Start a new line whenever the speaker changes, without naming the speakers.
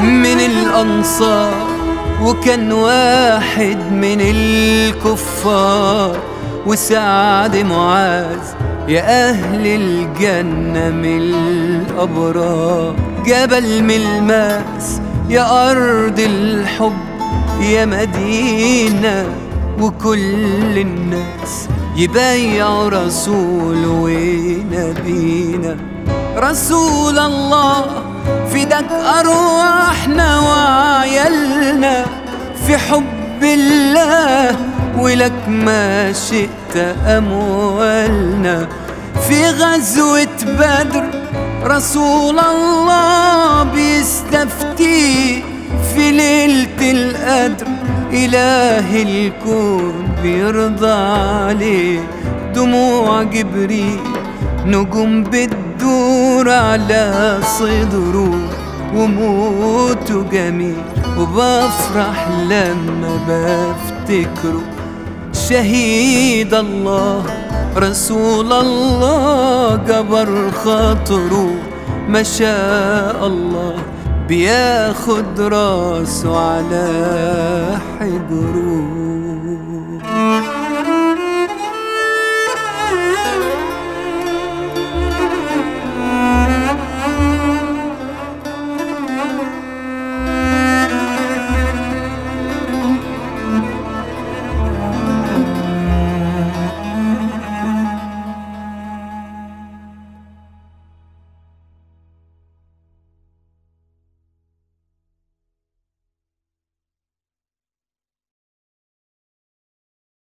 من الأنصار، وكان واحد من الكفار. وسعد معاذ يا أهل الجنة من الأبرار. جبل ملماس يا أرض الحب يا مدينة، وكل الناس يبايعوا رسول ونبينا. رسول الله فداك أرواحنا وعيالنا في حب الله، ولك ما شئت أموالنا. في غزوة بدر رسول الله بيستفتي في ليلة القدر، إله الكون بيرضى عليه. دموع جبريل نجوم بتدور على صدره، وموته جميل وبفرح لما بفتكره. شهيد الله رسول الله جبر خاطره، ما شاء الله بياخد راسه على حجره.